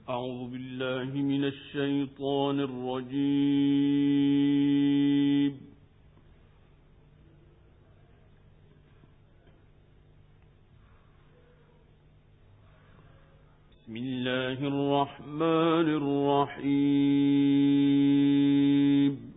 أعوذ بالله من الشيطان الرجيم. بسم الله الرحمن الرحيم.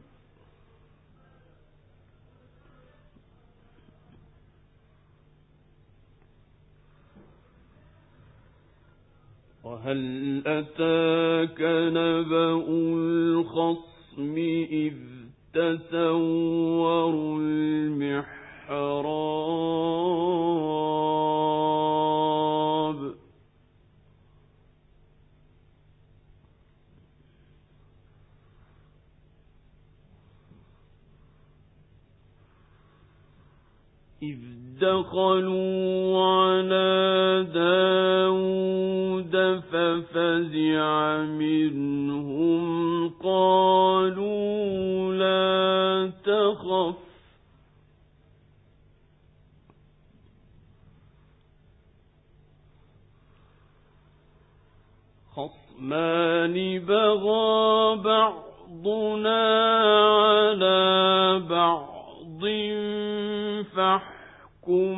وهل أتاك نبأ الخصم إذ تسوروا المحراب إذ دخلوا على داود ففزع منهم قالوا لا تخف خصمان بغى بعضنا على بعض فاحكم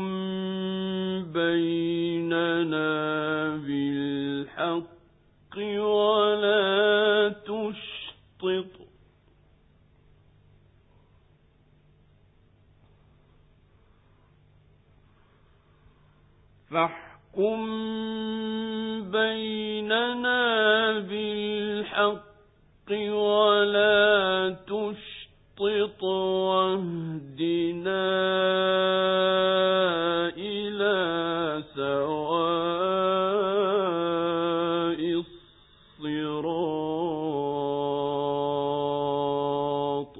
بيننا بالحق ولا تشطط ولا تشطط واهدنا إلى سواء الصراط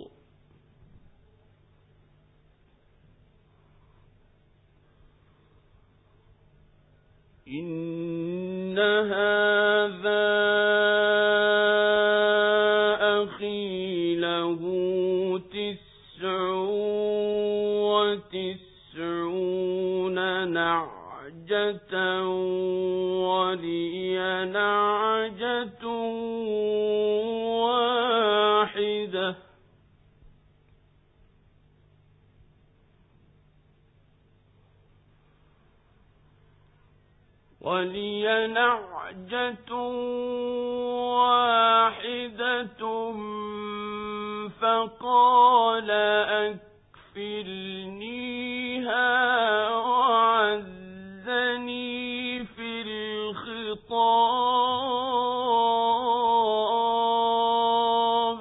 إن هذا أخي له 99 نعجة ولي نعجة واحدة فقال أكفلنيها وعزني في الخطاب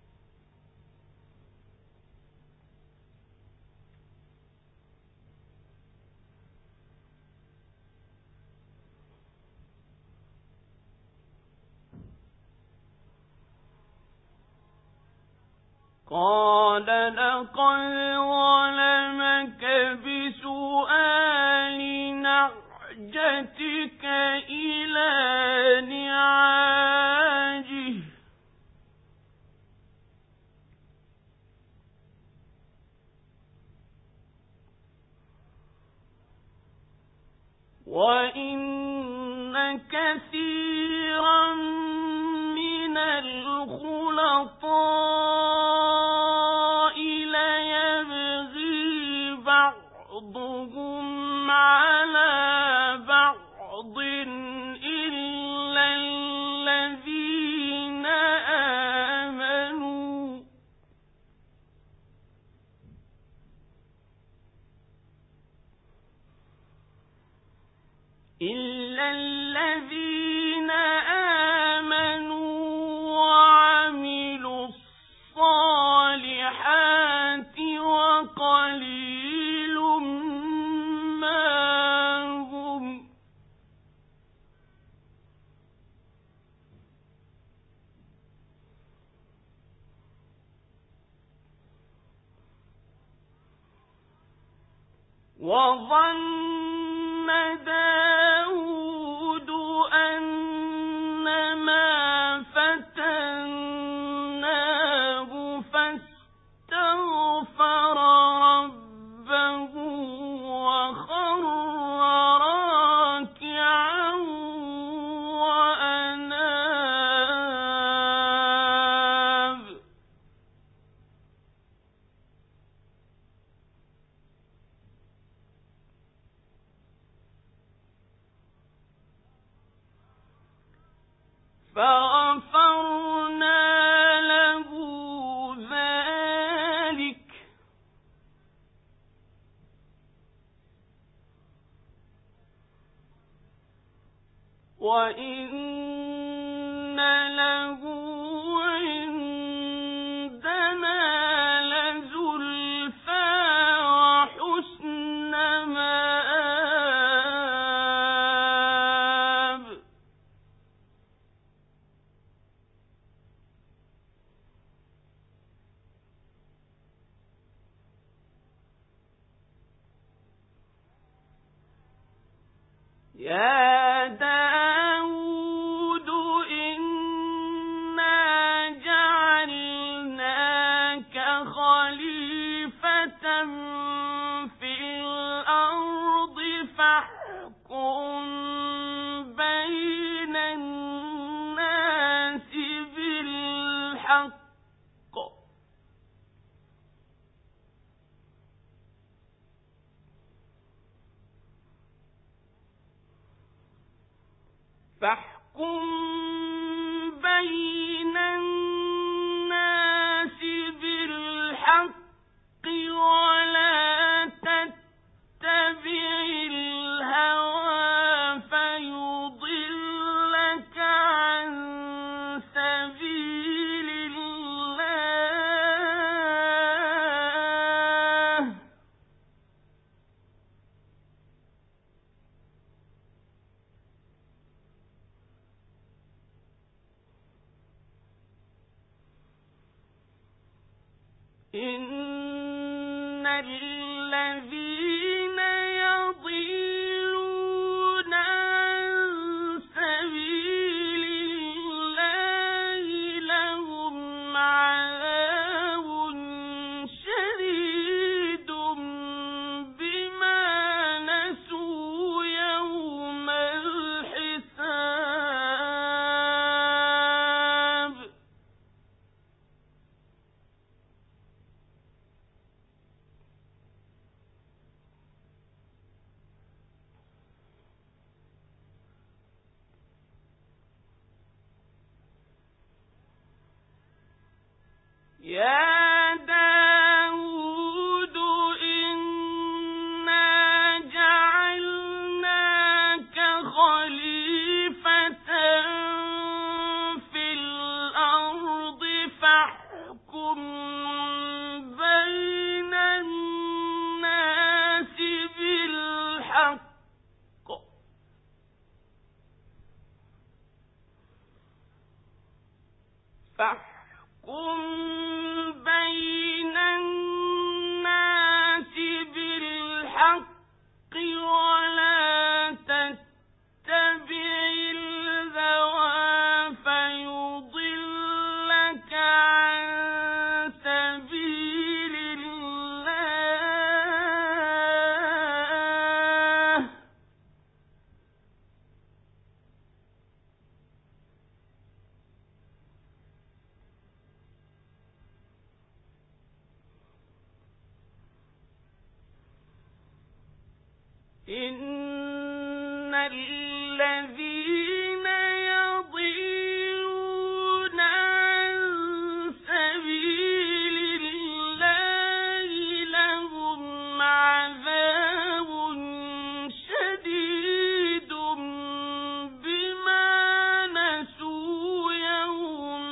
قال لقد ظلمك بسؤال نعجتك إلى نعاجه وإن كثيرا من الخلطاء ليبغي بعضهم على بعض إلا الذين آمنوا وعملوا الصالحات وقليل ما هم وظن داود أنما فتناه فاستغفر ربه وخر راكعا وأناب فغفرنا له ذلك وإن له عندنا لزلفى وحسن مآب. يا داود إنا جعلناك خليفة في الأرض فاحكم بين الناس بالحق ولا تتبع الهوى فيضلك عن سبيل الله. إن الذين يضلون عن سبيل الله لهم عذاب شديد بما نسوا يوم الحساب. يا داود إنا جعلناك خليفة في الأرض فاحكم بين الناس بالحق بين الناس بالحق ولا تتبع الهوى فيضلك عن سبيل الله. إن الذين يضلون عن سبيل الله لهم عذاب شديد بما نسوا يوم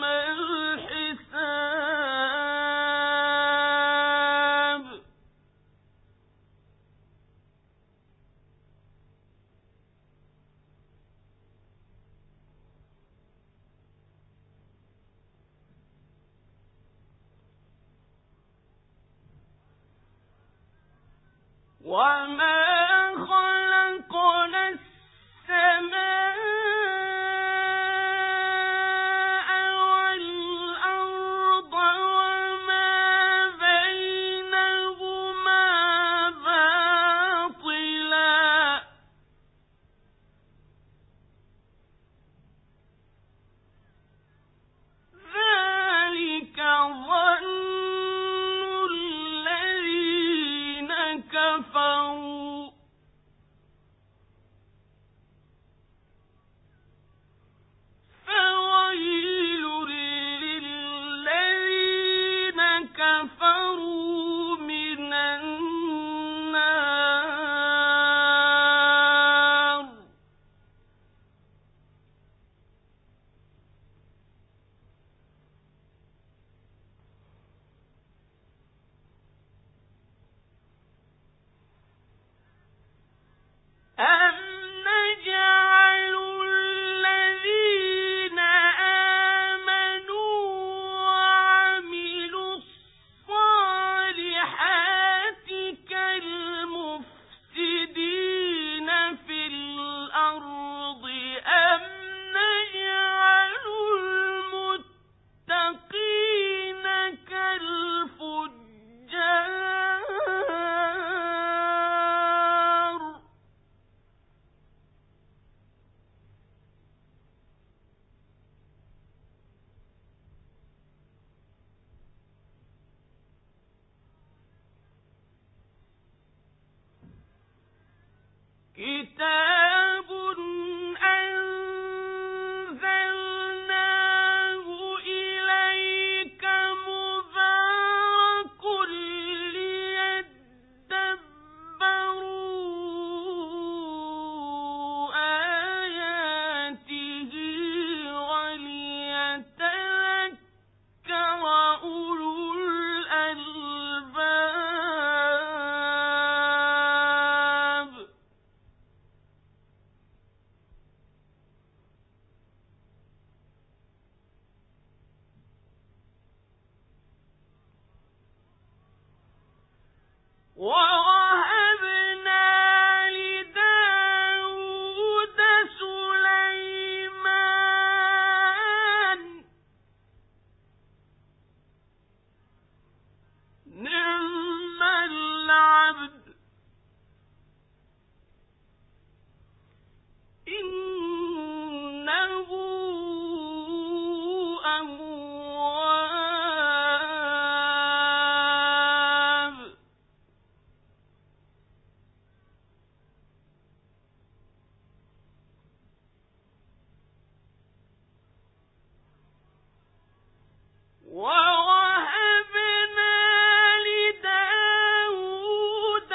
الحساب. وما خلقنا السماء والأرض وما بينهما باطلا ذلك ظن الذين كفروا كتاب أنزلناه إليك مبارك ليدبروا آياته وليتذكر أولو الألباب. ووهبنا لداود سليمان نعم العبد إنه أواب. ووهبنا لداود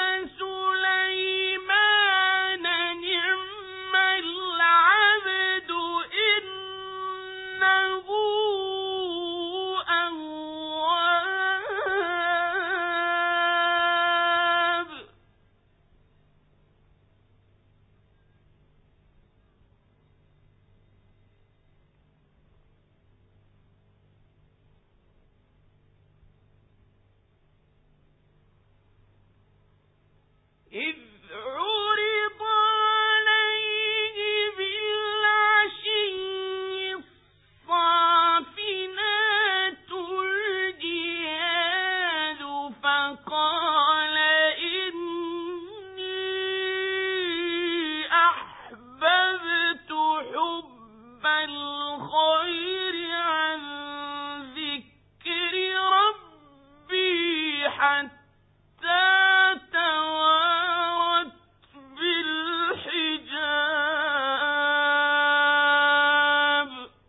سليمان نعم العبد إنه أواب. إذ عرض عليه بالعشي الصافنات الجياد فقال إني أحببت حب الخير عن ذكر ربي حتى توارت بالحجاب.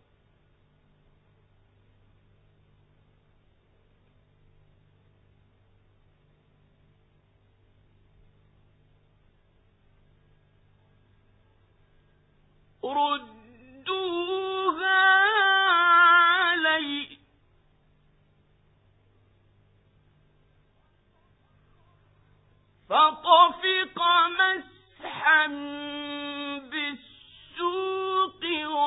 ردوها علي فطفق مسحا بالسوق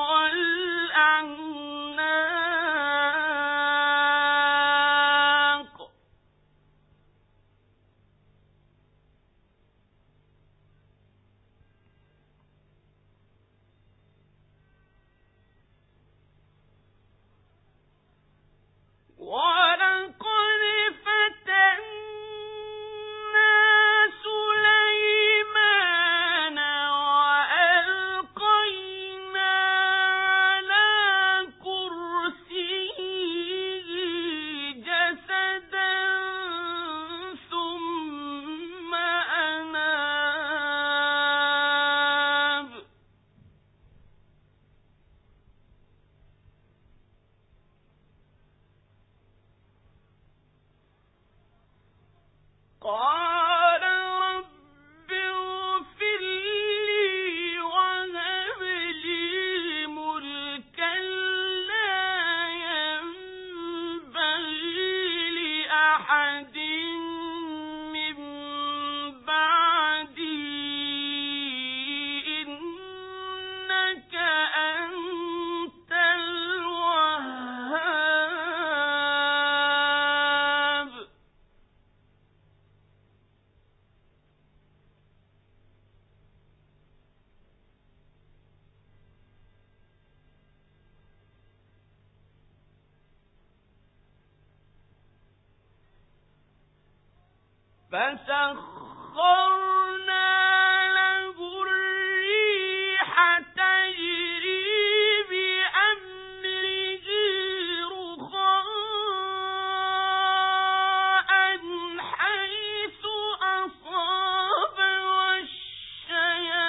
والأعناق. ولقد فتنا سليمان وألقينا على كرسيه جسدا ثم أناب. قال رب اغفر لي وهب لي ملكا لا ينبغي لأحد من بعدي إنك أنت الوهاب. فسخرنا له الريح تجري بأمره رخاء حيث أصاب والشياطين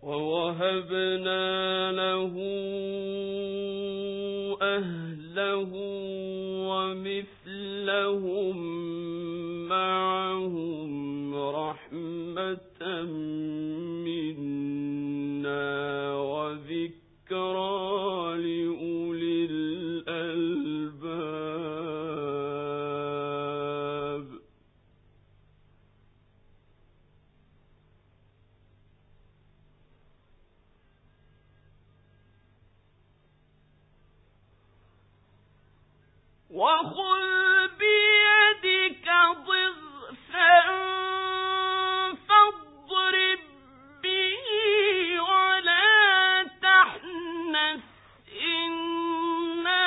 ووهبنا له أهله ومثلهم معهم رحمة منا وذكرى لأولي الألباب. وخذ بيدك ضغثا فاضرب به ولا تحنث إنا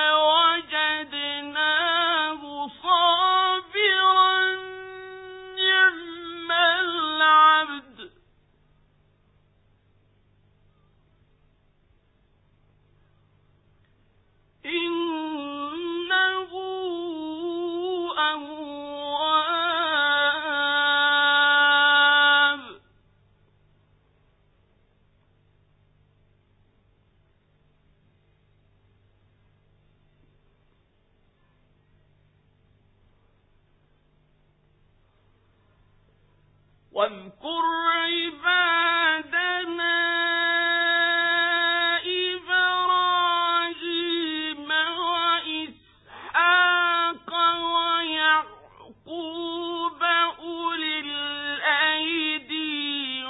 وجدناه صابرا نعم العبد إنه أواب. واذكر عبادنا إبراهيم وإسحاق ويعقوب أولي الأيدي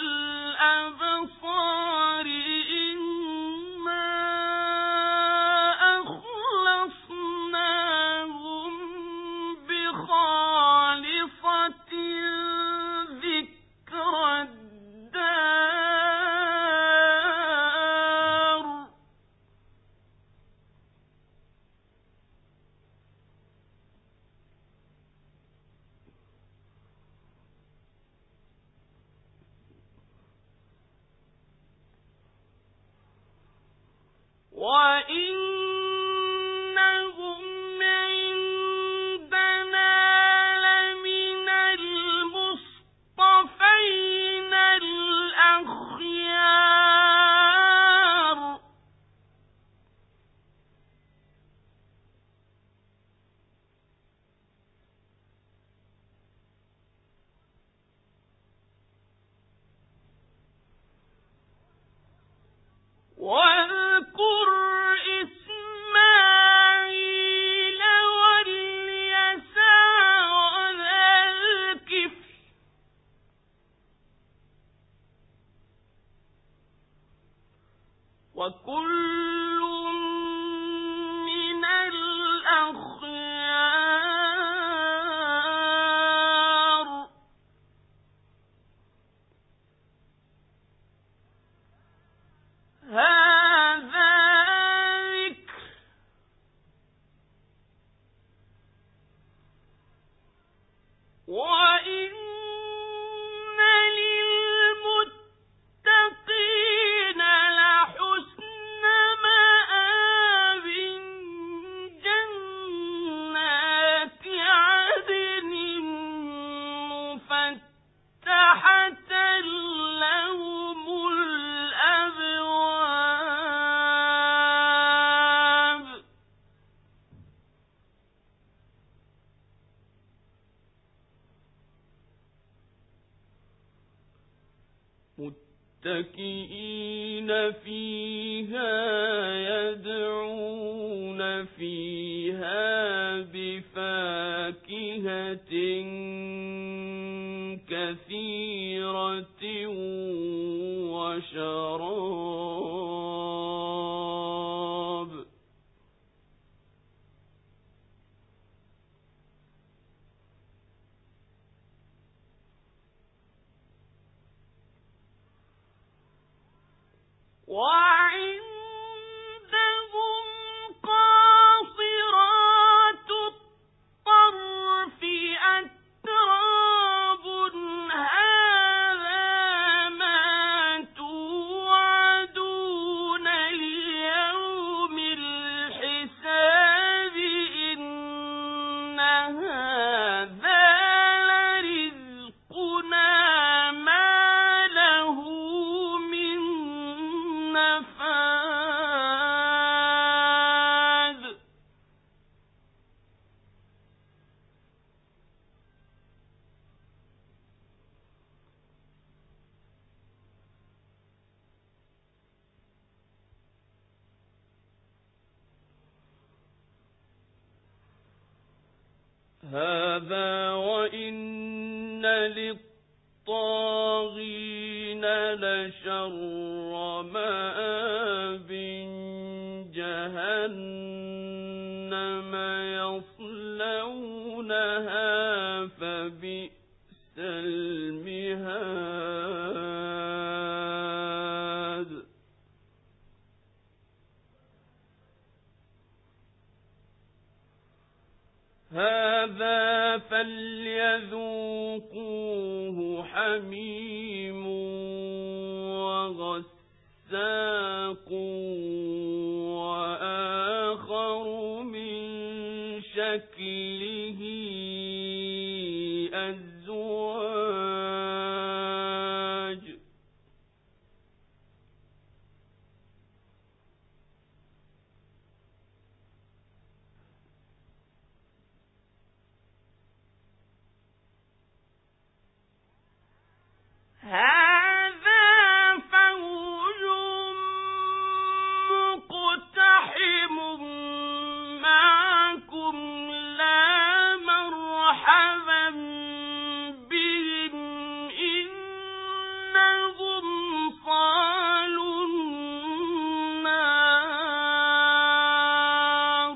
والأبصار إنا أخلصناهم بخالصة ذكر الدار. وإنهم عندنا لمن المصطفين الأخيار. واذكر إسماعيل واليسع وذا الكفل وكل من الأخيار. هذا ذكر وإن للمتقين لحسن مآب جنات عدن مفتحة لهم الأبواب. متكئين فيها يدعون فيها بفاكهة كثيرة وشراب. وعندهم قاصرات الطرف أتراب. هذا ما توعدون ليوم الحساب إن هذا لرزقنا ما له آفاد هذا وإن للطاغين لشر مآب جهنم يصلونها فبئس المهاد هذا فليذوقوه حميم وغساق وآخر من شكله أزواج هذا فوج مقتحم معكم لا مرحبا بهم إنهم صالوا النار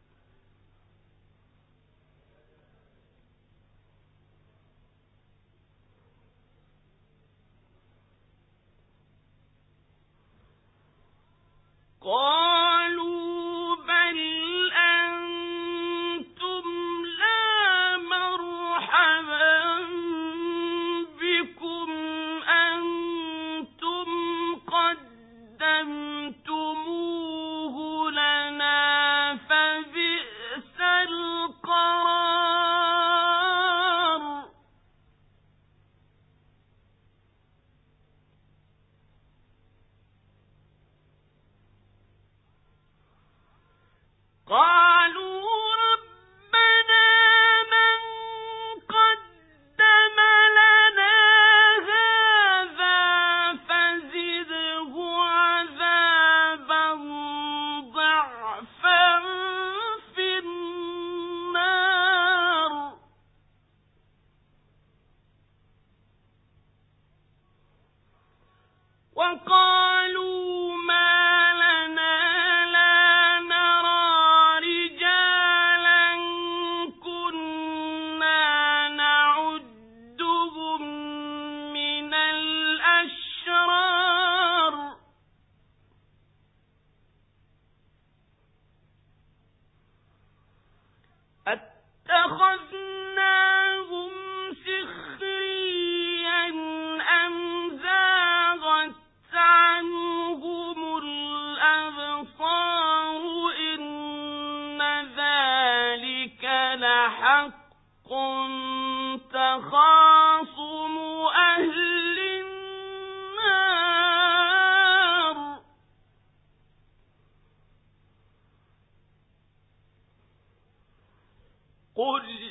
قالوا بل أنتم لا مرحبا بكم أنتم قدمتموه لنا فبئس القرار قالوا ربنا من قدم لنا هذا فزده عذابا ضعفا في النار وقالوا ما لنا لا نرى رجالا كنا نعدهم من الأشرار أتخذناهم سخريا أم زاغت عنهم الأبصار إن ذلك لحق تخاصم أهل النار قل